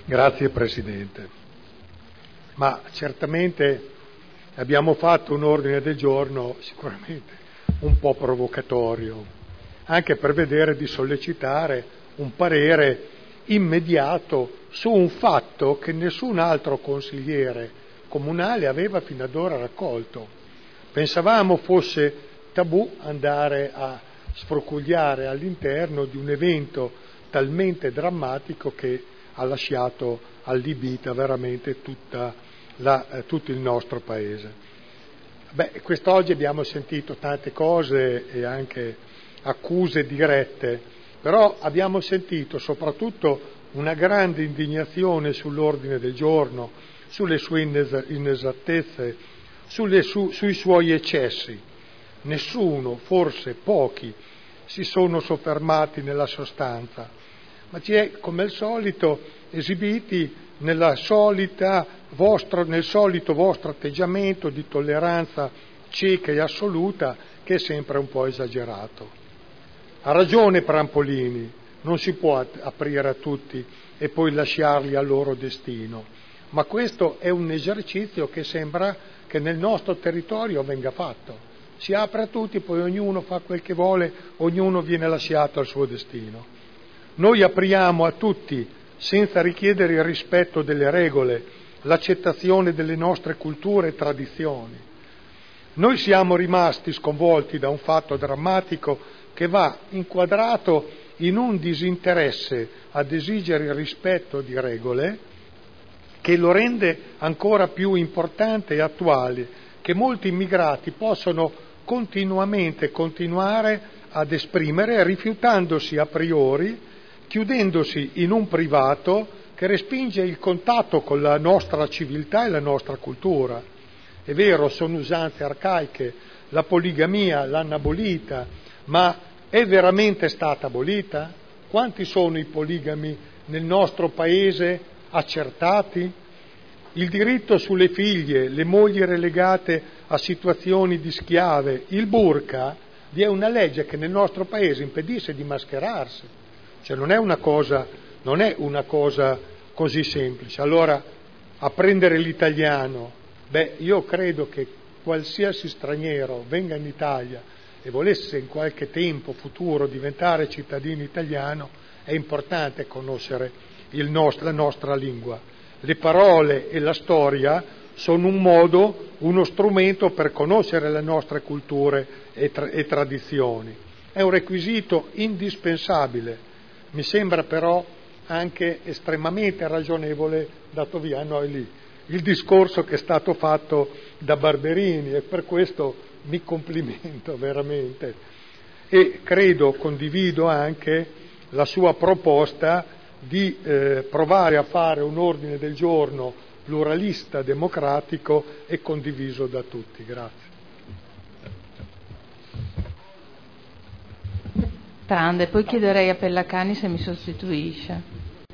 Grazie Presidente. Ma certamente abbiamo fatto un ordine del giorno sicuramente un po' provocatorio, anche per vedere di sollecitare un parere immediato su un fatto che nessun altro consigliere comunale aveva fino ad ora raccolto. Pensavamo fosse tabù andare a sfrocugliare all'interno di un evento talmente drammatico che ha lasciato allibita veramente tutto il nostro Paese. Quest'oggi abbiamo sentito tante cose e anche accuse dirette, però abbiamo sentito soprattutto una grande indignazione sull'ordine del giorno, sulle sue inesattezze, sui suoi eccessi. Nessuno, forse pochi, si sono soffermati nella sostanza, ma ci è, come al solito, esibiti nel solito vostro atteggiamento di tolleranza cieca e assoluta, che è sempre un po' esagerato. Ha ragione Prampolini, non si può aprire a tutti e poi lasciarli al loro destino, ma questo è un esercizio che sembra che nel nostro territorio venga fatto. Si apre a tutti, poi ognuno fa quel che vuole, ognuno viene lasciato al suo destino. Noi apriamo a tutti, senza richiedere il rispetto delle regole, l'accettazione delle nostre culture e tradizioni. Noi siamo rimasti sconvolti da un fatto drammatico che va inquadrato in un disinteresse ad esigere il rispetto di regole che lo rende ancora più importante e attuale, che molti immigrati possono continuare ad esprimere rifiutandosi a priori, chiudendosi in un privato che respinge il contatto con la nostra civiltà e la nostra cultura. È vero, sono usanze arcaiche, la poligamia l'hanno abolita, ma è veramente stata abolita? Quanti sono i poligami nel nostro paese accertati? Il diritto sulle figlie, le mogli relegate a situazioni di schiave, il burqa, vi è una legge che nel nostro paese impedisce di mascherarsi. Cioè non è una cosa così semplice. Allora, apprendere l'italiano, io credo che qualsiasi straniero venga in Italia e volesse in qualche tempo futuro diventare cittadino italiano, è importante conoscere la nostra lingua. Le parole e la storia sono un modo, uno strumento per conoscere le nostre culture e tradizioni. È un requisito indispensabile. Mi sembra però anche estremamente ragionevole, dato via a noi lì, il discorso che è stato fatto da Barberini, e per questo mi complimento veramente. E condivido anche la sua proposta di provare a fare un ordine del giorno pluralista, democratico e condiviso da tutti. Grazie. Poi chiederei a Pellacani se mi sostituisce.